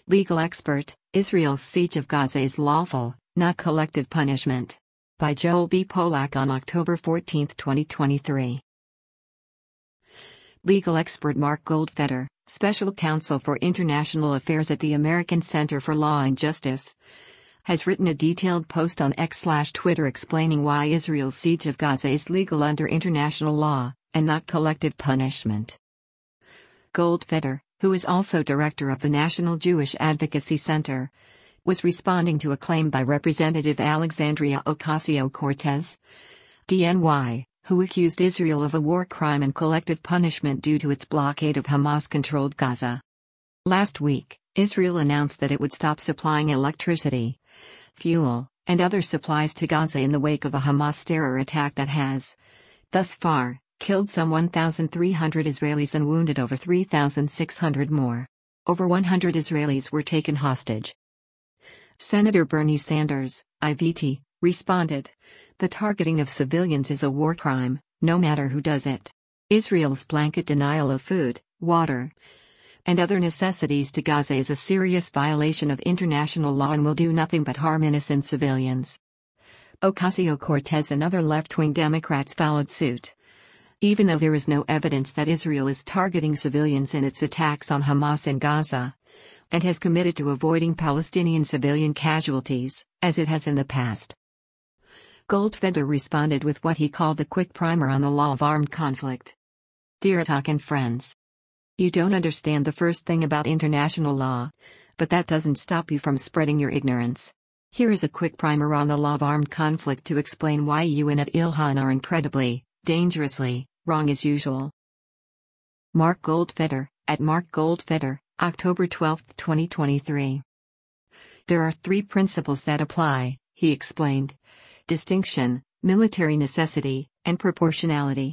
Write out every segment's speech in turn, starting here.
Legal expert, Israel's siege of Gaza is lawful, not collective punishment. By Joel B. Polak on October 14, 2023. Legal expert Mark Goldfeder, Special Counsel for International Affairs at the American Center for Law and Justice, has written a detailed post on X/Twitter explaining why Israel's siege of Gaza is legal under international law, and not collective punishment. Goldfeder, who is also director of the National Jewish Advocacy Center, was responding to a claim by Representative Alexandria Ocasio-Cortez, DNY, who accused Israel of a war crime and collective punishment due to its blockade of Hamas-controlled Gaza. Last week, Israel announced that it would stop supplying electricity, fuel, and other supplies to Gaza in the wake of a Hamas terror attack that has, thus far, killed some 1,300 Israelis and wounded over 3,600 more. Over 100 Israelis were taken hostage. Senator Bernie Sanders, IVT, responded, "The targeting of civilians is a war crime, no matter who does it. Israel's blanket denial of food, water, and other necessities to Gaza is a serious violation of international law and will do nothing but harm innocent civilians." Ocasio-Cortez and other left-wing Democrats followed suit. Even though there is no evidence that Israel is targeting civilians in its attacks on Hamas in Gaza, and has committed to avoiding Palestinian civilian casualties, as it has in the past. Goldfeder responded with what he called a quick primer on the law of armed conflict. "Dear Atak and friends, you don't understand the first thing about international law, but that doesn't stop you from spreading your ignorance. Here is a quick primer on the law of armed conflict to explain why you and at Ilhan are incredibly, dangerously, wrong as usual." Mark Goldfeder, at Mark Goldfeder, October 12, 2023. There are three principles that apply, he explained: distinction, military necessity, and proportionality.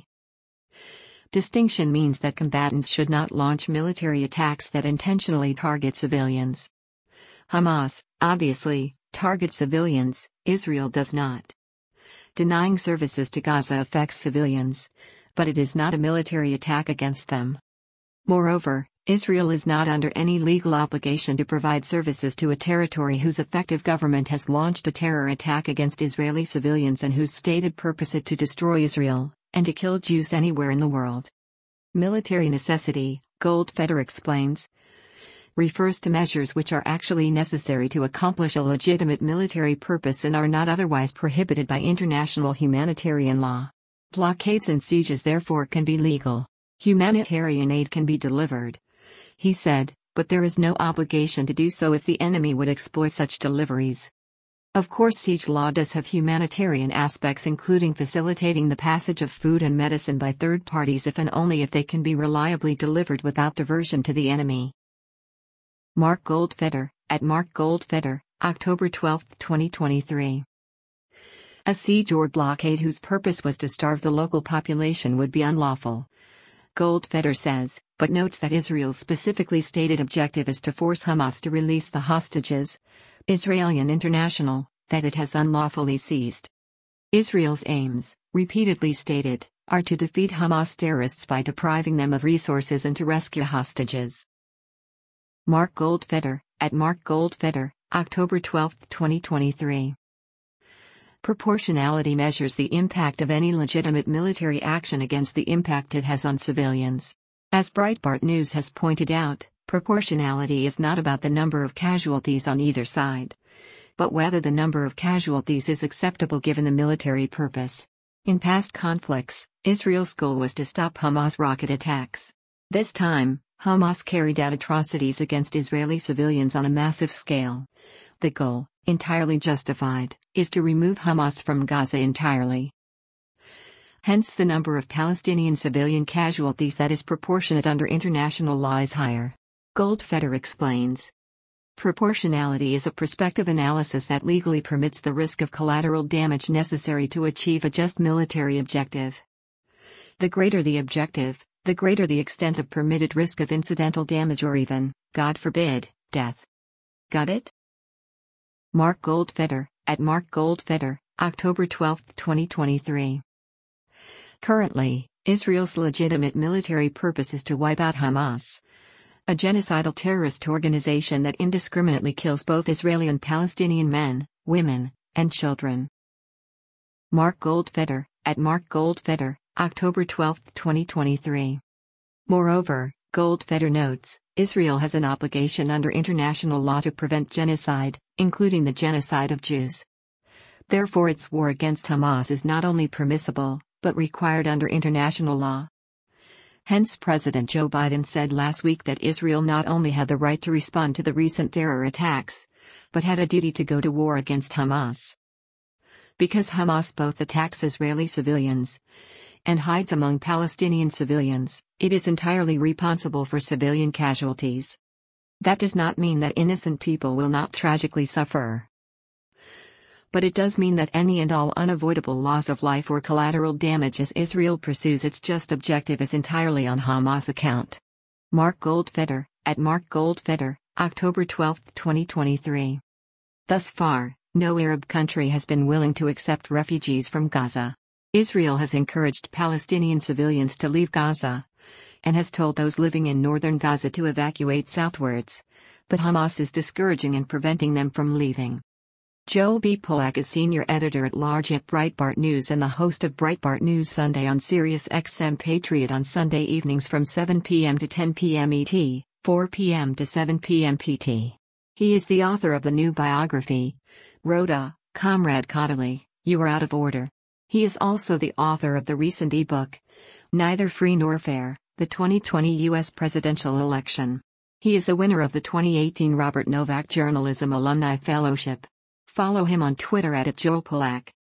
Distinction means that combatants should not launch military attacks that intentionally target civilians. Hamas, obviously, targets civilians, Israel does not. Denying services to Gaza affects civilians, but it is not a military attack against them. Moreover, Israel is not under any legal obligation to provide services to a territory whose effective government has launched a terror attack against Israeli civilians and whose stated purpose is to destroy Israel, and to kill Jews anywhere in the world. Military necessity, Goldfeder explains, refers to measures which are actually necessary to accomplish a legitimate military purpose and are not otherwise prohibited by international humanitarian law. Blockades and sieges therefore can be legal. Humanitarian aid can be delivered, he said, but there is no obligation to do so if the enemy would exploit such deliveries. Of course, siege law does have humanitarian aspects, including facilitating the passage of food and medicine by third parties if and only if they can be reliably delivered without diversion to the enemy. Mark Goldfeder, at Mark Goldfeder, October 12, 2023. A siege or blockade whose purpose was to starve the local population would be unlawful, Goldfeder says, but notes that Israel's specifically stated objective is to force Hamas to release the hostages, Israeli and international, that it has unlawfully seized. Israel's aims, repeatedly stated, are to defeat Hamas terrorists by depriving them of resources and to rescue hostages. Mark Goldfeder, at Mark Goldfeder, October 12, 2023. Proportionality measures the impact of any legitimate military action against the impact it has on civilians. As Breitbart News has pointed out, proportionality is not about the number of casualties on either side, but whether the number of casualties is acceptable given the military purpose. In past conflicts, Israel's goal was to stop Hamas rocket attacks. This time, Hamas carried out atrocities against Israeli civilians on a massive scale. The goal, entirely justified, is to remove Hamas from Gaza entirely. Hence, the number of Palestinian civilian casualties that is proportionate under international law is higher. Goldfeder explains. Proportionality is a prospective analysis that legally permits the risk of collateral damage necessary to achieve a just military objective. The greater the objective, the greater the extent of permitted risk of incidental damage or even, God forbid, death. Got it? Mark Goldfeder, at Mark Goldfeder, October 12, 2023. Currently, Israel's legitimate military purpose is to wipe out Hamas. a genocidal terrorist organization that indiscriminately kills both Israeli and Palestinian men, women, and children. Mark Goldfeder, at Mark Goldfeder, October 12, 2023. Moreover, Goldfeder notes, Israel has an obligation under international law to prevent genocide, including the genocide of Jews. Therefore, its war against Hamas is not only permissible, but required under international law. Hence, President Joe Biden said last week that Israel not only had the right to respond to the recent terror attacks, but had a duty to go to war against Hamas. Because Hamas both attacks Israeli civilians and hides among Palestinian civilians, it is entirely responsible for civilian casualties. That does not mean that innocent people will not tragically suffer. But it does mean that any and all unavoidable loss of life or collateral damage as Israel pursues its just objective is entirely on Hamas' account. Mark Goldfeder, at Mark Goldfeder, October 12, 2023. Thus far, no Arab country has been willing to accept refugees from Gaza. Israel has encouraged Palestinian civilians to leave Gaza, and has told those living in northern Gaza to evacuate southwards, but Hamas is discouraging and preventing them from leaving. Joel B. Pollack is senior editor-at-large at Breitbart News and the host of Breitbart News Sunday on Sirius XM Patriot on Sunday evenings from 7 p.m. to 10 p.m. ET, 4 p.m. to 7 p.m. PT. He is the author of the new biography, Rhoda, Comrade Caudaly, You Are Out of Order. He is also the author of the recent ebook, Neither Free Nor Fair, the 2020 U.S. Presidential Election. He is a winner of the 2018 Robert Novak Journalism Alumni Fellowship. Follow him on Twitter at Joel Pollack.